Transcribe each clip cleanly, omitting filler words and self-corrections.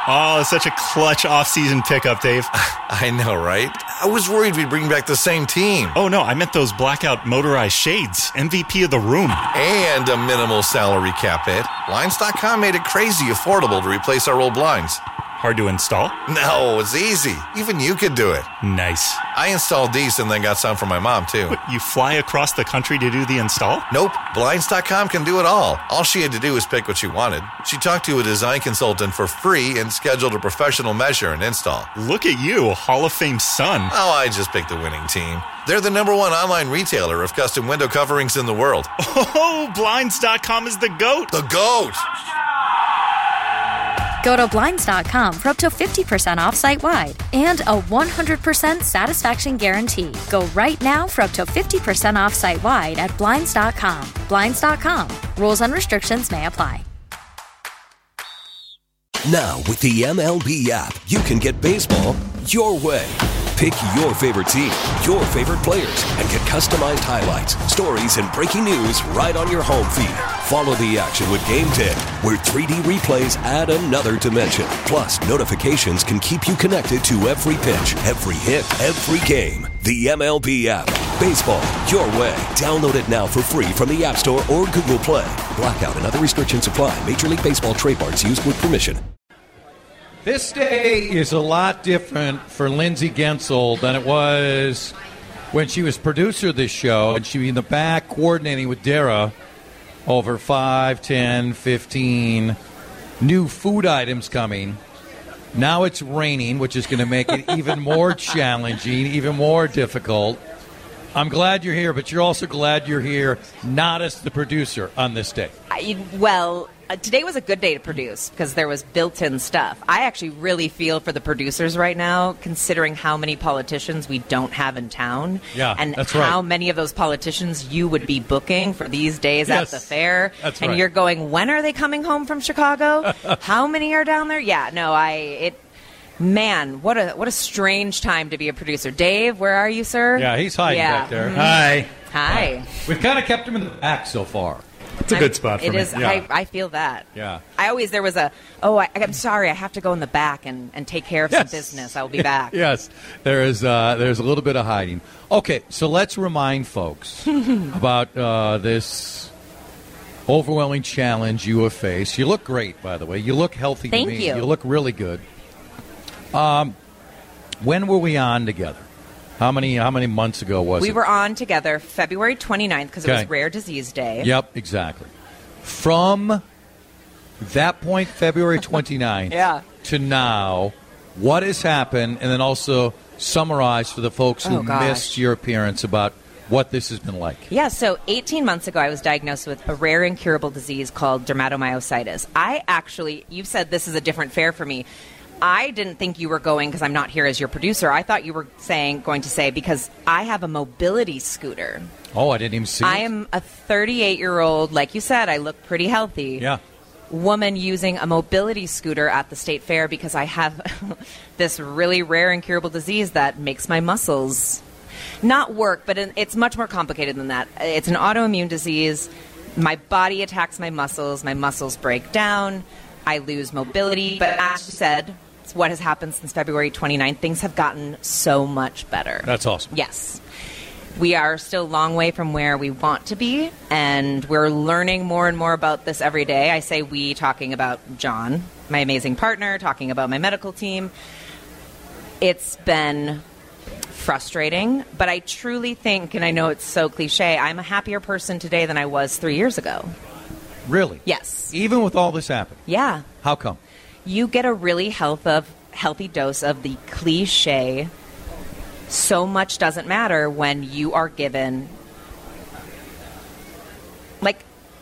Oh, such a clutch off-season pickup, Dave. I know, right? I was worried we'd bring back the same team. Oh, no, I meant those blackout motorized shades. MVP of the room. And a minimal salary cap hit. Blinds.com made it crazy affordable to replace our old blinds. Hard to install? No, it's easy. Even you could do it. Nice. I installed these and then got some for my mom, too. But you fly across the country to do the install? Nope. Blinds.com can do it all. All she had to do was pick what she wanted. She talked to a design consultant for free and scheduled a professional measure and install. Look at you, Hall of Fame son. Oh, I just picked the winning team. They're the #1 online retailer of custom window coverings in the world. Oh, Blinds.com is the GOAT. The GOAT! Go to Blinds.com for up to 50% off site-wide and a 100% satisfaction guarantee. Go right now for up to 50% off site-wide at Blinds.com. Blinds.com. Rules and restrictions may apply. Now, with the MLB app, you can get baseball your way. Pick your favorite team, your favorite players, and get customized highlights, stories, and breaking news right on your home feed. Follow the action with Game Day, where 3D replays add another dimension. Plus, notifications can keep you connected to every pitch, every hit, every game. The MLB app. Baseball your way. Download it now for free from the App Store or Google Play. Blackout and other restrictions apply. Major League Baseball trademarks used with permission. This day is a lot different for Lindsay Gensel than it was when she was producer of this show and she was in the back coordinating with Dara over 5, 10, 15 new food items coming. Now it's raining, which is going to make it even more challenging, even more difficult. I'm glad you're here, but you're also glad you're here not as the producer on this day. Today was a good day to produce because there was built-in stuff. I actually really feel for the producers right now, considering how many politicians we don't have in town. Yeah, and that's how right. many of those politicians you would be booking for these days Yes, at the fair. that's and right. you're going, when are they coming home from Chicago? How many are down there? Yeah, no, man, what a strange time to be a producer. Dave, where are you, sir? Yeah, he's hiding back there. Mhm. Hi. Hi. We've kind of kept him in the back so far. It's a good spot for It me. is. Yeah. I feel that. Yeah. There was I'm sorry, I have to go in the back and take care of some business. I will be back. Yes, there's a little bit of hiding. Okay, so let's remind folks about this overwhelming challenge you have faced. You look great, by the way. You look healthy Thank to me. you. You look really good. When were we on together? How many months ago was it? We were on together February 29th because it Okay. was Rare Disease Day. Yep, exactly. From that point, February 29th, Yeah. to now, what has happened, and then also summarize for the folks who Oh, gosh. missed your appearance about what this has been like. Yeah, so 18 months ago, I was diagnosed with a rare incurable disease called dermatomyositis. You've said this is a different fair for me. I didn't think you were going because I'm not here as your producer. I thought you were going to say because I have a mobility scooter. Oh, I didn't even see I it. am a 38-year-old, like you said, I look pretty healthy. Yeah. Woman using a mobility scooter at the state fair because I have this really rare incurable disease that makes my muscles not work, but it's much more complicated than that. It's an autoimmune disease. My body attacks my muscles break down, I lose mobility. But as you said, it's what has happened since February 29th. Things have gotten so much better. That's awesome. Yes. We are still a long way from where we want to be, and we're learning more and more about this every day. I say we, talking about John, my amazing partner, talking about my medical team. It's been frustrating, but I truly think, and I know it's so cliche, I'm a happier person today than I was 3 years ago. Really? Yes. Even with all this happening? Yeah. How come? You get a really healthy dose of the cliche, so much doesn't matter when you are given like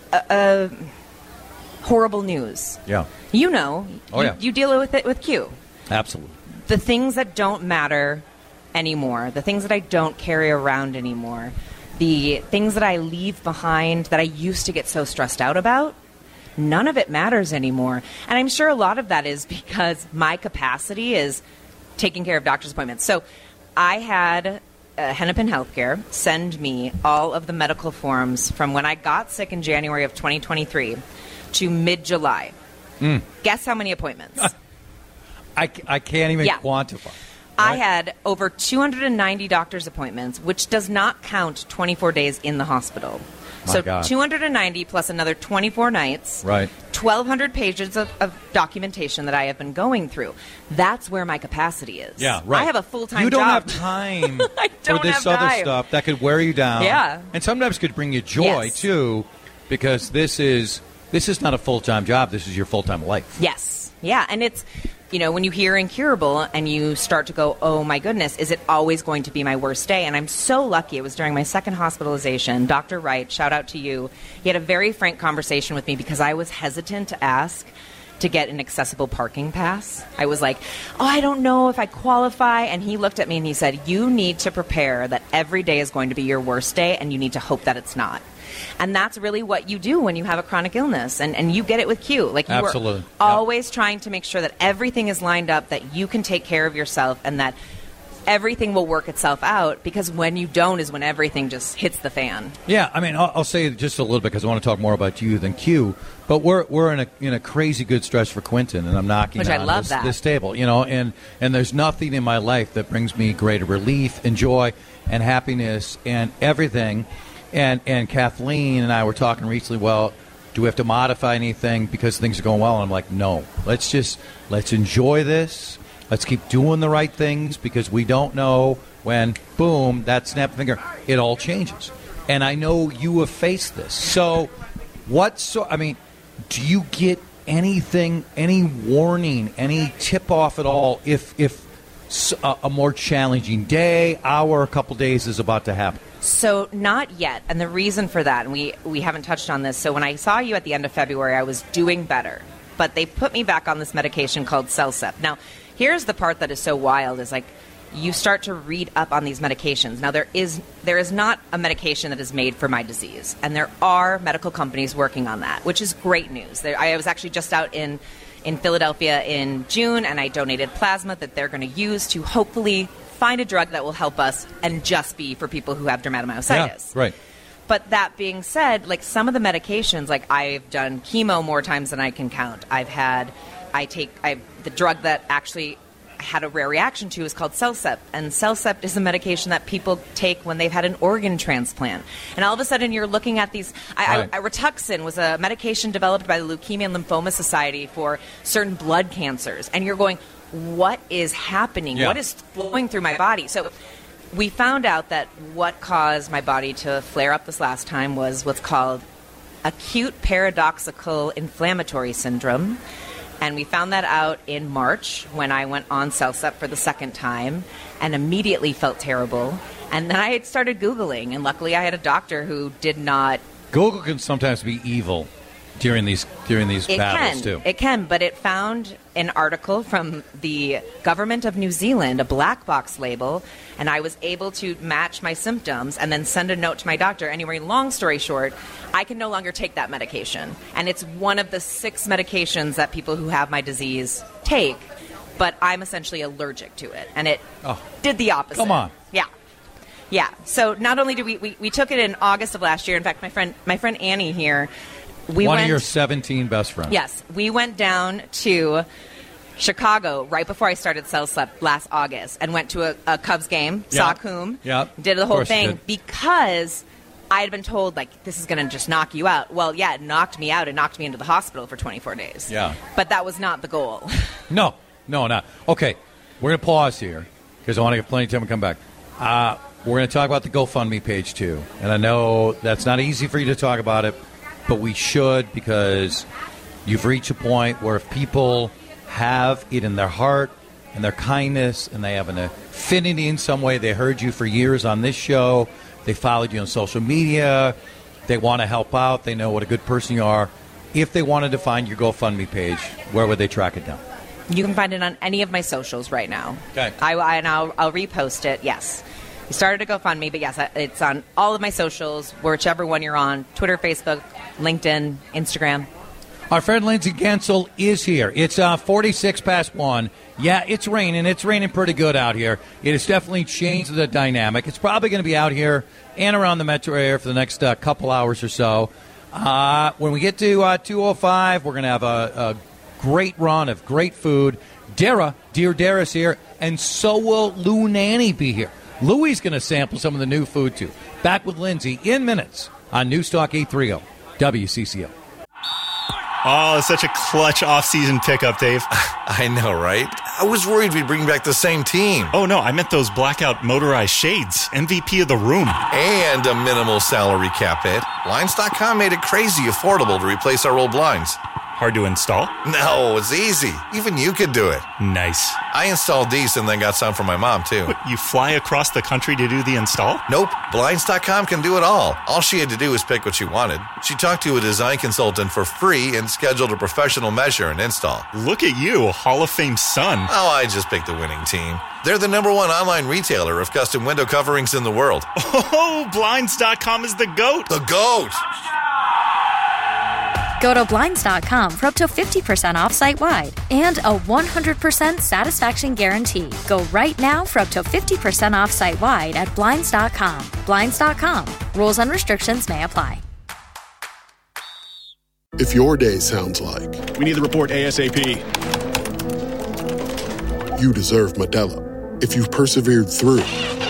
horrible news. Yeah. You know, Oh, yeah. you deal with it with Q. Absolutely. The things that don't matter anymore, the things that I don't carry around anymore, the things that I leave behind that I used to get so stressed out about, none of it matters anymore. And I'm sure a lot of that is because my capacity is taking care of doctor's appointments. So I had Hennepin Healthcare send me all of the medical forms from when I got sick in January of 2023 to mid-July. Guess how many appointments? I can't even quantify. I had over 290 doctor's appointments, which does not count 24 days in the hospital. So 290 plus another 24 nights. Right. 1,200 pages of documentation that I have been going through. That's where my capacity is. Yeah, right. I have a full-time job. You don't have time for this other stuff that could wear you down. Yeah. And sometimes could bring you joy, too, because this is not a full-time job. This is your full-time life. Yes. Yeah, and it's... when you hear incurable and you start to go, oh, my goodness, is it always going to be my worst day? And I'm so lucky. It was during my second hospitalization. Dr. Wright, shout out to you. He had a very frank conversation with me because I was hesitant to ask to get an accessible parking pass. I was like, I don't know if I qualify. And he looked at me and he said, you need to prepare that every day is going to be your worst day, and you need to hope that it's not. And that's really what you do when you have a chronic illness. And you get it with Q. Like, you Absolutely. are always trying to make sure that everything is lined up, that you can take care of yourself, and that everything will work itself out, because when you don't is when everything just hits the fan. Yeah, I mean, I'll say just a little bit because I want to talk more about you than Q. But we're in a crazy good stretch for Quentin, and I'm knocking on this table. And there's nothing in my life that brings me greater relief and joy and happiness and everything. And Kathleen and I were talking recently, well, do we have to modify anything because things are going well? And I'm like, no. Let's enjoy this. Let's keep doing the right things, because we don't know when, boom, that snap finger, it all changes. And I know you have faced this. So do you get anything, any warning, any tip-off at all if a more challenging day, hour, a couple days is about to happen? So not yet, and the reason for that, and we haven't touched on this, so when I saw you at the end of February, I was doing better, but they put me back on this medication called Cellcept. Now, here's the part that is so wild, is like, you start to read up on these medications. Now, there is not a medication that is made for my disease, and there are medical companies working on that, which is great news. I was actually just out in Philadelphia in June, and I donated plasma that they're going to use to hopefully find a drug that will help us and just be for people who have dermatomyositis. Yeah, right. But that being said, like, some of the medications, like, I've done chemo more times than I can count. The drug that actually had a rare reaction to is called Cellcept, and Cellcept is a medication that people take when they've had an organ transplant. And all of a sudden you're looking at these... Rituxan was a medication developed by the Leukemia and Lymphoma Society for certain blood cancers, and you're going, what is happening? Yeah. What is flowing through my body? So we found out that what caused my body to flare up this last time was what's called acute paradoxical inflammatory syndrome. And we found that out in March when I went on Cellcept for the second time and immediately felt terrible. And then I had started Googling, and luckily I had a doctor who did not... Google can sometimes be evil during these battles, too. It can, but it found an article from the government of New Zealand, a black box label, and I was able to match my symptoms and then send a note to my doctor. Anyway, long story short, I can no longer take that medication. And it's one of the 6 medications that people who have my disease take, but I'm essentially allergic to it. And it did the opposite. Come on. Yeah. So not only did we took it in August of last year. In fact, my friend Annie here, one of your 17 best friends. Yes. We went down to Chicago right before I started Cellcept last August and went to a Cubs game, saw Coom, did the whole thing because I had been told, like, this is going to just knock you out. Well, yeah, it knocked me out. It knocked me into the hospital for 24 days. Yeah. But that was not the goal. No, not. Okay, we're going to pause here because I want to get plenty of time to come back. We're going to talk about the GoFundMe page, too. And I know that's not easy for you to talk about it, but we should, because you've reached a point where if people have it in their heart and their kindness and they have an affinity in some way, they heard you for years on this show, they followed you on social media, they want to help out, they know what a good person you are. If they wanted to find your GoFundMe page, where would they track it down? You can find it on any of my socials right now. Okay. I'll repost it, yes. We started a GoFundMe, but yes, it's on all of my socials, whichever one you're on, Twitter, Facebook, LinkedIn, Instagram. Our friend Lindsay Gensel is here. It's 46 past 1. Yeah, it's raining. It's raining pretty good out here. It has definitely changed the dynamic. It's probably going to be out here and around the metro area for the next couple hours or so. When we get to 2:05, we're going to have a great run of great food. Dear Dara's here, and so will Lou Nanny be here. Louie's going to sample some of the new food, too. Back with Lindsay in minutes on Newstalk 830 WCCO. Oh, such a clutch off-season pickup, Dave. I know, right? I was worried we'd bring back the same team. Oh, no, I meant those blackout motorized shades. MVP of the room. And a minimal salary cap hit. Blinds.com made it crazy affordable to replace our old blinds. Hard to install? No, it's easy. Even you could do it. Nice. I installed these and then got some for my mom, too. What, you fly across the country to do the install? Nope. Blinds.com can do it all. All she had to do was pick what she wanted. She talked to a design consultant for free and scheduled a professional measure and install. Look at you, a Hall of Fame son. Oh, I just picked the winning team. They're the #1 online retailer of custom window coverings in the world. Oh, Blinds.com is the GOAT. The GOAT! Go to Blinds.com for up to 50% off site-wide and a 100% satisfaction guarantee. Go right now for up to 50% off site-wide at Blinds.com. Blinds.com. Rules and restrictions may apply. If your day sounds like we need the report ASAP, you deserve Modelo. If you've persevered through,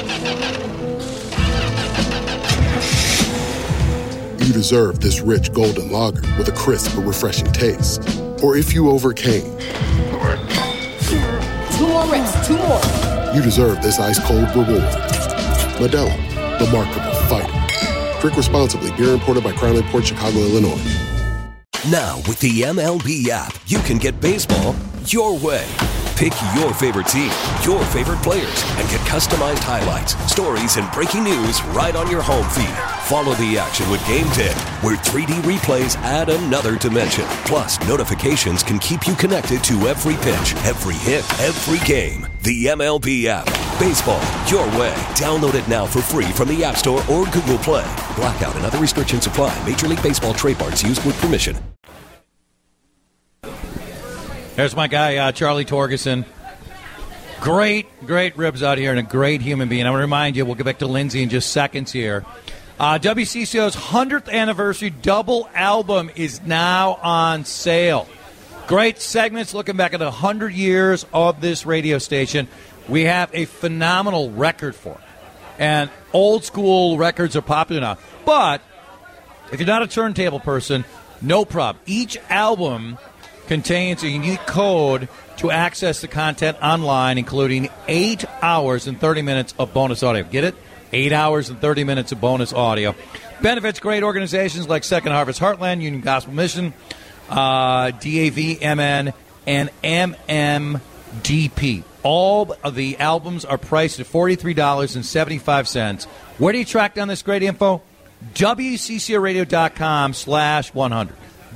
you deserve this rich golden lager with a crisp but refreshing taste. Or if you overcame. 2 more reps, 2 more. You deserve this ice-cold reward. Modelo, the mark of a fighter. Drink responsibly. Beer imported by Crown Port Chicago, Illinois. Now, with the MLB app, you can get baseball your way. Pick your favorite team, your favorite players, and get customized highlights, stories, and breaking news right on your home feed. Follow the action with Game 10, where 3D replays add another dimension. Plus, notifications can keep you connected to every pitch, every hit, every game. The MLB app. Baseball your way. Download it now for free from the App Store or Google Play. Blackout and other restrictions apply. Major League Baseball trademarks used with permission. There's my guy, Charlie Torgerson. Great ribs out here and a great human being. I want to remind you, we'll get back to Lindsay in just seconds here. WCCO's 100th anniversary double album is now on sale. Great segments looking back at 100 years of this radio station. We have a phenomenal record for it. And old school records are popular now. But if you're not a turntable person, no problem. Each album contains a unique code to access the content online, including 8 hours and 30 minutes of bonus audio. Get it? 8 hours and 30 minutes of bonus audio. Benefits great organizations like Second Harvest Heartland, Union Gospel Mission, DAV, MN, and MMDP. All of the albums are priced at $43.75. Where do you track down this great info? WCCORadio.com/100.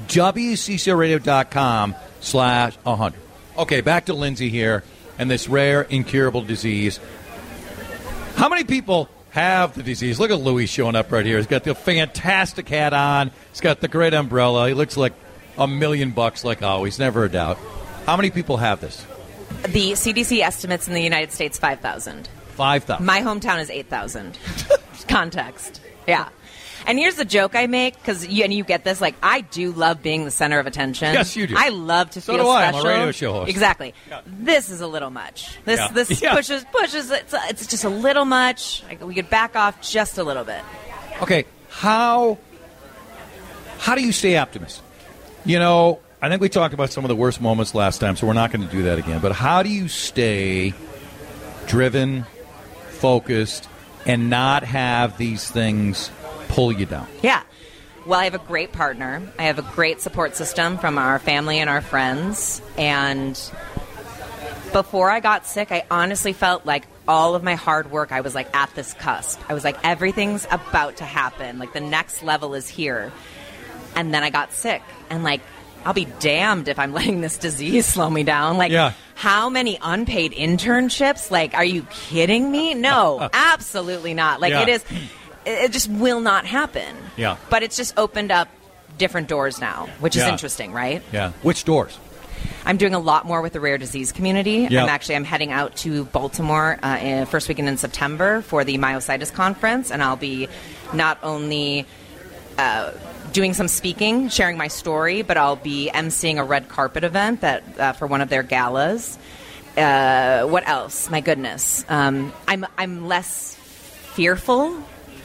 WCCORadio.com/100. Okay, back to Lindsay here and this rare, incurable disease. How many people have the disease? Look at Louis showing up right here. He's got the fantastic hat on. He's got the great umbrella. He looks like $1 million like always. Never a doubt. How many people have this? The CDC estimates in the United States 5,000. 5,000. My hometown is 8,000. Context. Yeah. And here's the joke I make, because you get this, like, I do love being the center of attention. Yes, you do. I love to feel do I. special. I'm a radio show host. Exactly. Yeah. This is a little much. This Yeah. pushes. It's just a little much. Like, we could back off just a little bit. Okay, how do you stay optimistic? You know, I think we talked about some of the worst moments last time, so we're not going to do that again. But how do you stay driven, focused, and not have these things pull you down? Yeah. Well, I have a great partner. I have a great support system from our family and our friends. And before I got sick, I honestly felt like all of my hard work, I was like at this cusp. I was like, everything's about to happen. Like, the next level is here. And then I got sick. And, like, I'll be damned if I'm letting this disease slow me down. Like, How many unpaid internships? Like, are you kidding me? No, absolutely not. Like, it just will not happen. Yeah. But it's just opened up different doors now, which is interesting, right? Yeah. Which doors? I'm doing a lot more with the rare disease community. Yeah. I'm heading out to Baltimore first weekend in September for the myositis conference, and I'll be not only doing some speaking, sharing my story, but I'll be emceeing a red carpet event that for one of their galas. What else? My goodness. I'm less fearful.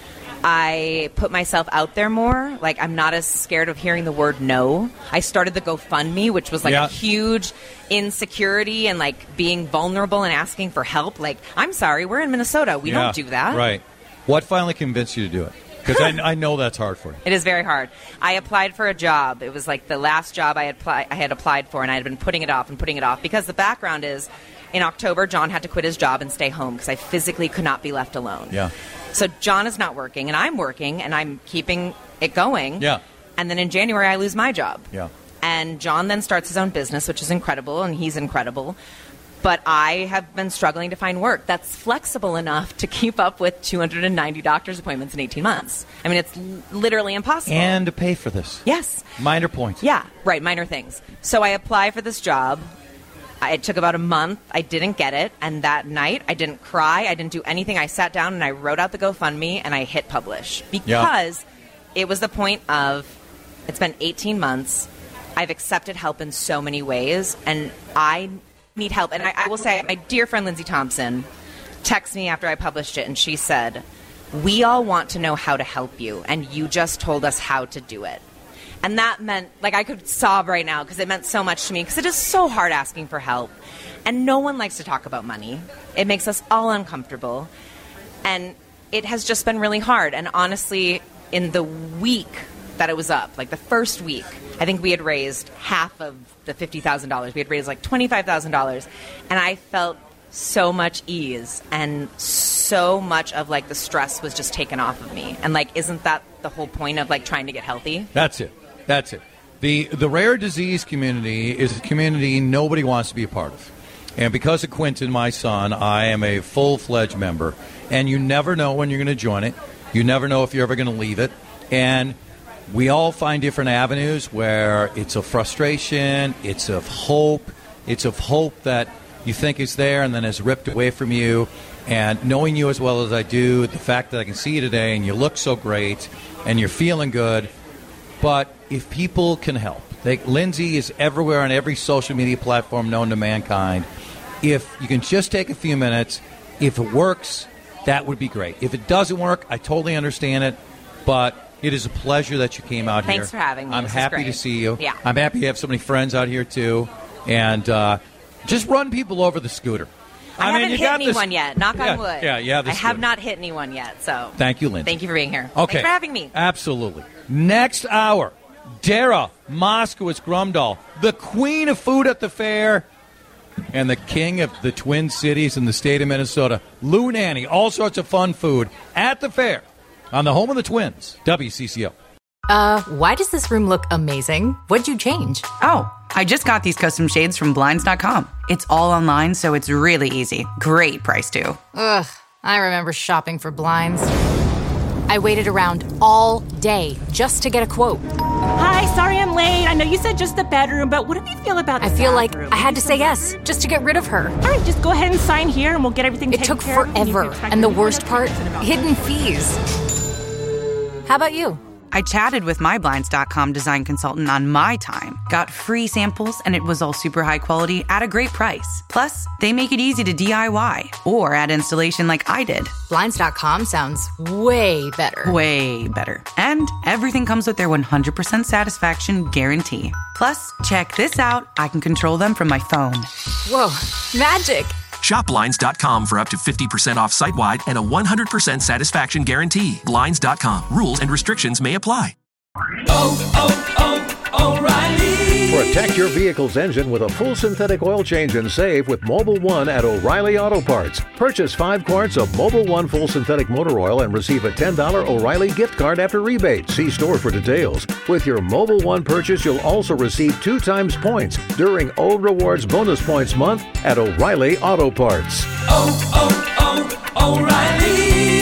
I put myself out there more. Like, I'm not as scared of hearing the word no. I started the GoFundMe, which was like a huge insecurity and like being vulnerable and asking for help. Like, I'm sorry, we're in Minnesota. We don't do that. Right. What finally convinced you to do it? Because I know that's hard for you. It is very hard. I applied for a job. It was like the last job I had applied for, and I had been putting it off because the background is, in October, John had to quit his job and stay home because I physically could not be left alone. Yeah. So John is not working, and I'm working, and I'm keeping it going. Yeah. And then in January, I lose my job. Yeah. And John then starts his own business, which is incredible, and he's incredible. But I have been struggling to find work that's flexible enough to keep up with 290 doctor's appointments in 18 months. I mean, it's literally impossible. And to pay for this. Yes. Minor points. Yeah, right, minor things. So I apply for this job. It took about a month. I didn't get it. And that night, I didn't cry. I didn't do anything. I sat down and I wrote out the GoFundMe and I hit publish. Because it was the point of, it's been 18 months. I've accepted help in so many ways. And I need help. And I will say, my dear friend Lindsay Thompson texted me after I published it. And she said, we all want to know how to help you. And you just told us how to do it. And that meant, like, I could sob right now because it meant so much to me because it is so hard asking for help. And no one likes to talk about money. It makes us all uncomfortable. And it has just been really hard. And honestly, in the week that it was up, like the first week, I think we had raised half of the $50,000. We had raised like $25,000. And I felt so much ease and so much of like the stress was just taken off of me. And like, isn't that the whole point of like trying to get healthy? That's it. The rare disease community is a community nobody wants to be a part of. And because of Quentin, my son, I am a full-fledged member. And you never know when you're going to join it. You never know if you're ever going to leave it. And we all find different avenues where it's of frustration, it's of hope that you think is there and then is ripped away from you. And knowing you as well as I do, the fact that I can see you today and you look so great and you're feeling good. But if people can help, Lindsay is everywhere on every social media platform known to mankind. If you can just take a few minutes, if it works, that would be great. If it doesn't work, I totally understand it. But it is a pleasure that you came out here. Thanks for having me. I'm happy to see you. Yeah. I'm happy to have so many friends out here, too. And just run people over the scooter. I haven't hit anyone yet. Knock on wood. Yeah. I have not hit anyone yet. So thank you, Lindsay. Thank you for being here. Okay. Thanks for having me. Absolutely. Next hour, Dara Moskowitz Grumdahl, the queen of food at the fair and the king of the Twin Cities in the state of Minnesota. Lou Nanne, all sorts of fun food at the fair on the home of the Twins, WCCO. Why does this room look amazing? What'd you change? Oh, I just got these custom shades from Blinds.com. It's all online, so it's really easy. Great price, too. Ugh, I remember shopping for blinds. I waited around all day just to get a quote. Hi, sorry I'm late. I know you said just the bedroom, but what do you feel about the I feel bathroom? like I had to say yes just to get rid of her. All right, just go ahead and sign here and we'll get everything It taken took care of. forever. And the worst part, hidden fees. How about you? I chatted with my Blinds.com design consultant on my time, got free samples, and it was all super high quality at a great price. Plus, they make it easy to DIY or add installation like I did. Blinds.com sounds way better. Way better. And everything comes with their 100% satisfaction guarantee. Plus, check this out. I can control them from my phone. Whoa, magic. Shop Blinds.com for up to 50% off site-wide and a 100% satisfaction guarantee. Blinds.com. Rules and restrictions may apply. O'Reilly. Protect your vehicle's engine with a full synthetic oil change and save with Mobil 1 at O'Reilly Auto Parts. Purchase 5 quarts of Mobil 1 full synthetic motor oil and receive a $10 O'Reilly gift card after rebate. See store for details. With your Mobil 1 purchase, you'll also receive 2 times points during O Rewards Bonus Points Month at O'Reilly Auto Parts.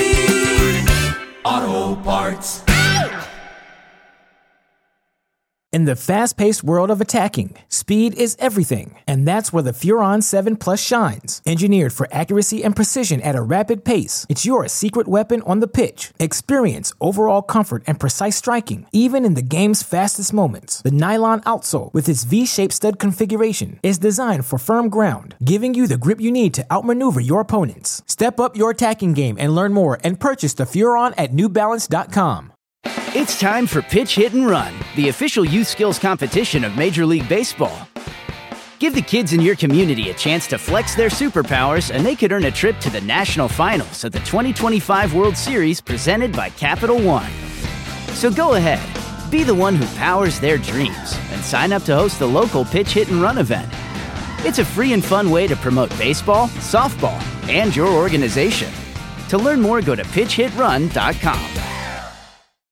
O'Reilly Auto Parts. In the fast-paced world of attacking, speed is everything, and that's where the Furon 7 Plus shines. Engineered for accuracy and precision at a rapid pace, it's your secret weapon on the pitch. Experience overall comfort and precise striking, even in the game's fastest moments. The nylon outsole, with its V-shaped stud configuration, is designed for firm ground, giving you the grip you need to outmaneuver your opponents. Step up your attacking game and learn more and purchase the Furon at NewBalance.com. It's time for Pitch, Hit, and Run, the official youth skills competition of Major League Baseball. Give the kids in your community a chance to flex their superpowers, and they could earn a trip to the national finals of the 2025 World Series presented by Capital One. So go ahead, be the one who powers their dreams, and sign up to host the local Pitch, Hit, and Run event. It's a free and fun way to promote baseball, softball, and your organization. To learn more, go to pitchhitrun.com.